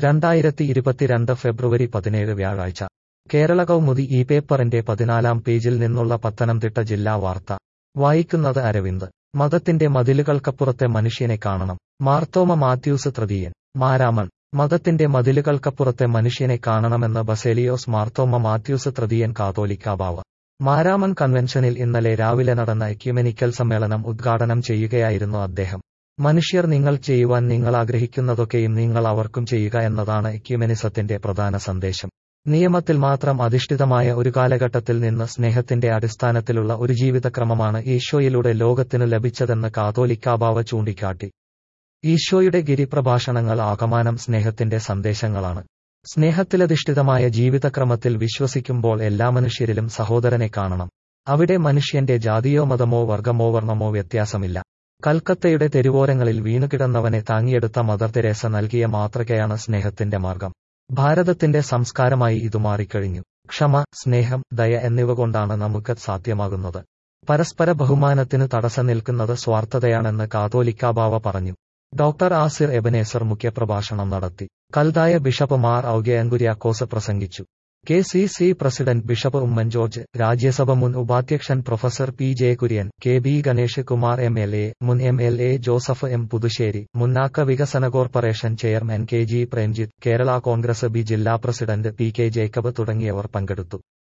2022 ഫെബ്രുവരി 17 വ്യാഴാഴ്ച കേരള കൗമുദി ഈ പേപ്പറിന്റെ 14-ാം പേജിൽ നിന്നുള്ള പത്തനംതിട്ട ജില്ലാ വാർത്ത വായിക്കുന്നത് അരവിന്ദ്. മതത്തിന്റെ മതിലുകൾക്കപ്പുറത്തെ മനുഷ്യനെ കാണണം. മാർത്തോമ മാത്യൂസ് തൃതീയൻ, മാരാമൺ. മതത്തിന്റെ മതിലുകൾക്കപ്പുറത്തെ മനുഷ്യനെ കാണണമെന്ന് ബസേലിയോസ് മാർത്തോമ മാത്യൂസ് തൃതീയൻ കാതോലിക്കാ ബാവ. മാരാമൺ കൺവെൻഷനിൽ ഇന്നലെ രാവിലെ നടന്ന എക്യുമെനിക്കൽ സമ്മേളനം ഉദ്ഘാടനം ചെയ്യുകയായിരുന്നു അദ്ദേഹം. മനുഷ്യർ നിങ്ങൾ ചെയ്യുവാൻ നിങ്ങൾ ആഗ്രഹിക്കുന്നതൊക്കെയും നിങ്ങൾ അവർക്കും ചെയ്യുക എന്നതാണ് എക്യുമെനിസത്തിന്റെ പ്രധാന സന്ദേശം. നിയമത്തിൽ മാത്രം അധിഷ്ഠിതമായ ഒരു കാലഘട്ടത്തിൽ നിന്ന് സ്നേഹത്തിന്റെ അടിസ്ഥാനത്തിലുള്ള ഒരു ജീവിതക്രമമാണ് ഈശോയിലൂടെ ലോകത്തിനു ലഭിച്ചതെന്ന് കാതോലിക്കാ ബാവ ചൂണ്ടിക്കാട്ടി. ഈശോയുടെ ഗിരിപ്രഭാഷണങ്ങൾ ആകമാനം സ്നേഹത്തിന്റെ സന്ദേശങ്ങളാണ്. സ്നേഹത്തിലധിഷ്ഠിതമായ ജീവിതക്രമത്തിൽ വിശ്വസിക്കുമ്പോൾ എല്ലാ മനുഷ്യരിലും സഹോദരനെ കാണണം. അവിടെ മനുഷ്യന്റെ ജാതിയോ മതമോ വർഗമോ വർണ്ണമോ വ്യത്യാസമില്ല. കൽക്കത്തയുടെ തെരുവോരങ്ങളിൽ വീണുകിടന്നവനെ താങ്ങിയെടുത്ത മദർ തെരേസ നൽകിയ മാതൃകയാണ് സ്നേഹത്തിന്റെ മാർഗം. ഭാരതത്തിന്റെ സംസ്കാരമായി ഇതു മാറിക്കഴിഞ്ഞു. ക്ഷമ, സ്നേഹം, ദയ എന്നിവ കൊണ്ടാണ് നമുക്ക് സാധ്യമാകുന്നത്. പരസ്പര ബഹുമാനത്തിന് തടസ്സം നിൽക്കുന്നത് സ്വാർത്ഥതയാണെന്ന് കാതോലിക്കാ ബാവ പറഞ്ഞു. ഡോക്ടർ ആസിർ എബനേസർ മുഖ്യപ്രഭാഷണം നടത്തി. കൽതായ ബിഷപ്പ് മാർ ഔഗേൻ കുര്യാക്കോസ് പ്രസംഗിച്ചു. KCC president bishop Oommen George, Rajya Sabha മുൻ ഉപാധ്യക്ഷൻ professor PJ Kurien, KB Ganesh Kumar MLA, മുൻ MLA ജോസഫ് M പുതുശ്ശേരി, മുന്നാക്ക വികസന corporation chairman KG Premjith, Kerala Congress B ജില്ലാ പ്രസിഡന്റ് PK ജേക്കബ് തുടങ്ങിയവർ പങ്കെടുത്തു.